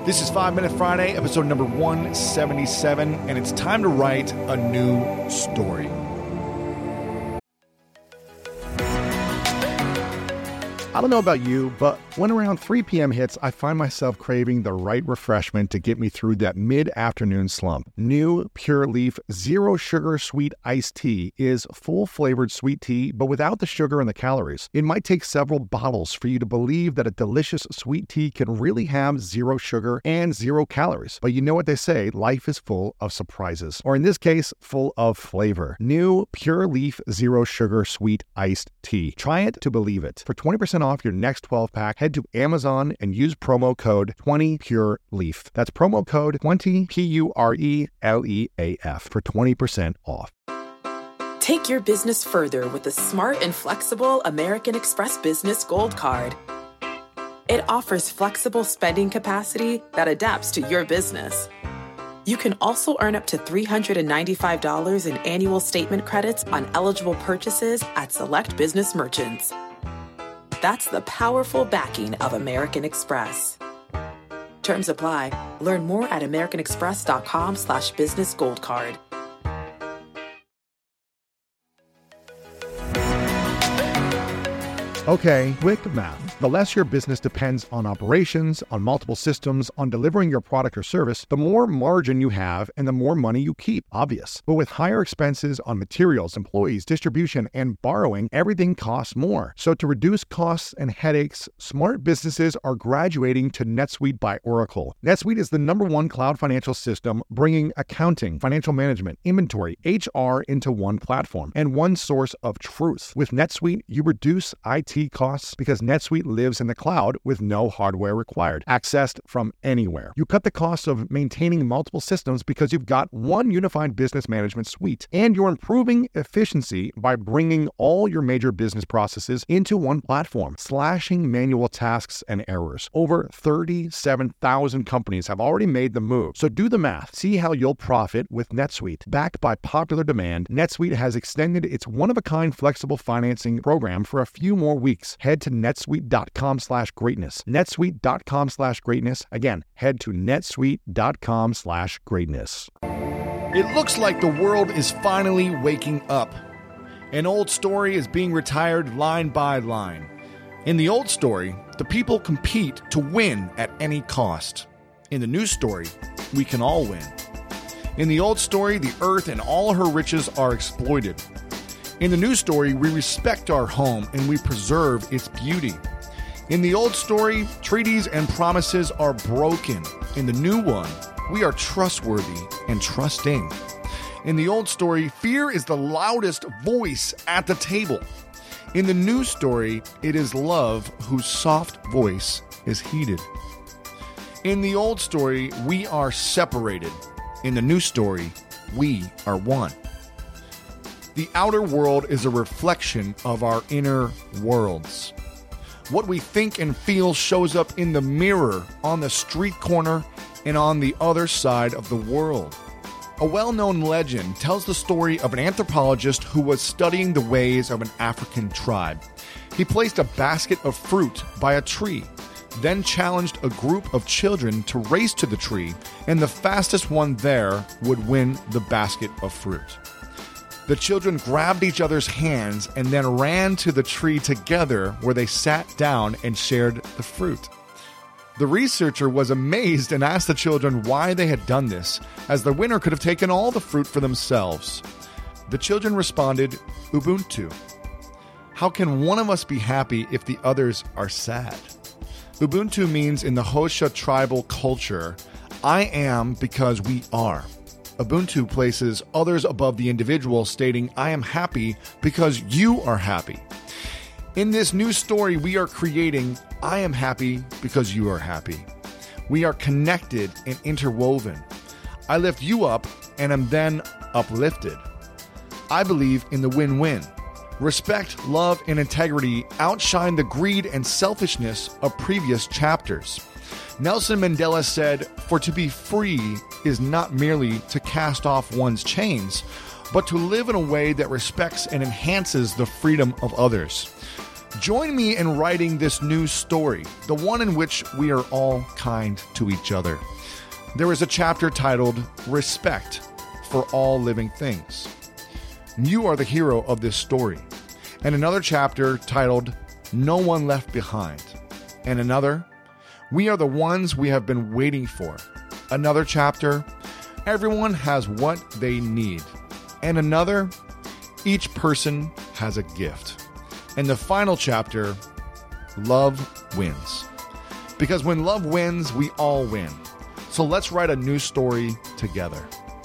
This is 5 Minute Friday, episode number 177, and it's time to write a new story. I don't know about you, but when around 3 p.m. hits, I find myself craving the right refreshment to get me through that mid-afternoon slump. New Pure Leaf Zero Sugar Sweet Iced Tea is full-flavored sweet tea, but without the sugar and the calories. It might take several bottles for you to believe that a delicious sweet tea can really have zero sugar and 0 calories. But you know what they say, life is full of surprises. Or in this case, full of flavor. New Pure Leaf Zero Sugar Sweet Iced Tea. Try it to believe it. For 20% off your next 12-pack, head to Amazon and use promo code 20PureLeaf. That's promo code 20 PURELEAF for 20% off. Take your business further with the smart and flexible American Express Business Gold Card. It offers flexible spending capacity that adapts to your business. You can also earn up to $395 in annual statement credits on eligible purchases at select business merchants. That's the powerful backing of American Express. Terms apply. Learn more at americanexpress.com/business gold card. Okay, quick math. The less your business depends on operations, on multiple systems, on delivering your product or service, the more margin you have and the more money you keep. Obvious. But with higher expenses on materials, employees, distribution, and borrowing, everything costs more. So to reduce costs and headaches, smart businesses are graduating to NetSuite by Oracle. NetSuite is the #1 cloud financial system, bringing accounting, financial management, inventory, HR into one platform and one source of truth. With NetSuite, you reduce IT costs because NetSuite lives in the cloud with no hardware required, accessed from anywhere. You cut the cost of maintaining multiple systems because you've got one unified business management suite, and you're improving efficiency by bringing all your major business processes into one platform, slashing manual tasks and errors. Over 37,000 companies have already made the move. So do the math. See how you'll profit with NetSuite. Backed by popular demand, NetSuite has extended its one-of-a-kind flexible financing program for a few more weeks. Head to netsuite.com/greatness. netsuite.com/greatness. Again, head to netsuite.com/greatness. It looks like the world is finally waking up. An old story is being retired line by line. In the old story, the people compete to win at any cost. In the new story, we can all win. In the old story, the earth and all her riches are exploited. In the new story, we respect our home and we preserve its beauty. In the old story, treaties and promises are broken. In the new one, we are trustworthy and trusting. In the old story, fear is the loudest voice at the table. In the new story, it is love whose soft voice is heeded. In the old story, we are separated. In the new story, we are one. The outer world is a reflection of our inner worlds. What we think and feel shows up in the mirror, on the street corner, and on the other side of the world. A well-known legend tells the story of an anthropologist who was studying the ways of an African tribe. He placed a basket of fruit by a tree, then challenged a group of children to race to the tree, and the fastest one there would win the basket of fruit. The children grabbed each other's hands and then ran to the tree together, where they sat down and shared the fruit. The researcher was amazed and asked the children why they had done this, as the winner could have taken all the fruit for themselves. The children responded, Ubuntu. How can one of us be happy if the others are sad? Ubuntu means in the Hausa tribal culture, I am because we are. Ubuntu places others above the individual, stating, I am happy because you are happy. In this new story we are creating, I am happy because you are happy. We are connected and interwoven. I lift you up and am then uplifted. I believe in the win-win. Respect, love, and integrity outshine the greed and selfishness of previous chapters. Nelson Mandela said, "For to be free is not merely to cast off one's chains, but to live in a way that respects and enhances the freedom of others." Join me in writing this new story, the one in which we are all kind to each other. There is a chapter titled Respect for All Living Things. You are the hero of this story. And another chapter titled No One Left Behind. And another, We Are the Ones We Have Been Waiting For. Another chapter, Everyone Has What They Need. And another, Each Person Has a Gift. And the final chapter, Love Wins. Because when love wins, we all win. So let's write a new story together.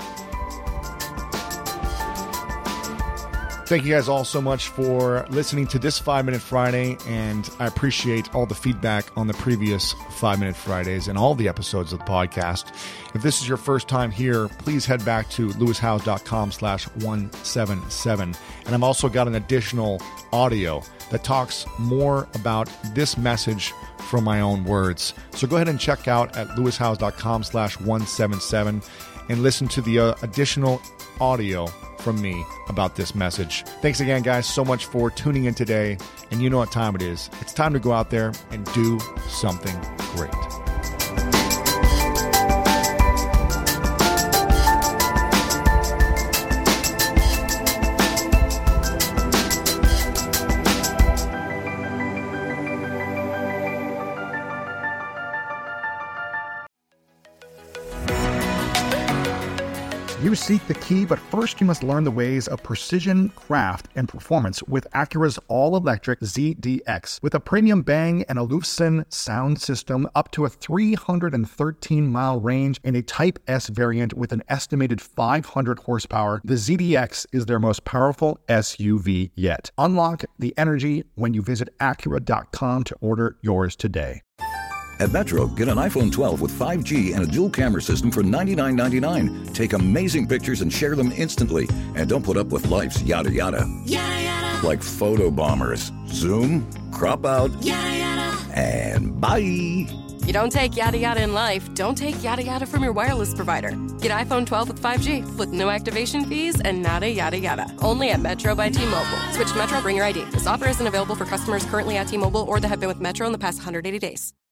Thank you guys all so much for listening to this 5-Minute Friday, and I appreciate all the feedback on the previous 5-Minute Fridays and all the episodes of the podcast. If this is your first time here, please head back to lewishowes.com/177. And I've also got an additional audio that talks more about this message from my own words. So go ahead and check out at lewishowes.com/177 and listen to the additional audio from me about this message. Thanks again, guys, so much for tuning in today. And you know what time it is. It's time to go out there and do something great. You seek the key, but first you must learn the ways of precision, craft, and performance with Acura's all-electric ZDX. With a premium Bang and Olufsen sound system, up to a 313-mile range, and a Type S variant with an estimated 500 horsepower, the ZDX is their most powerful SUV yet. Unlock the energy when you visit Acura.com to order yours today. At Metro, get an iPhone 12 with 5G and a dual camera system for $99.99. Take amazing pictures and share them instantly. And don't put up with life's yada yada. Yada yada. Like photo bombers. Zoom, crop out, Yada yada. and bye. You don't take yada yada in life, don't take yada yada from your wireless provider. Get iPhone 12 with 5G with no activation fees and nada yada yada. Only at Metro by T-Mobile. Switch to Metro, bring your ID. This offer isn't available for customers currently at T-Mobile or that have been with Metro in the past 180 days.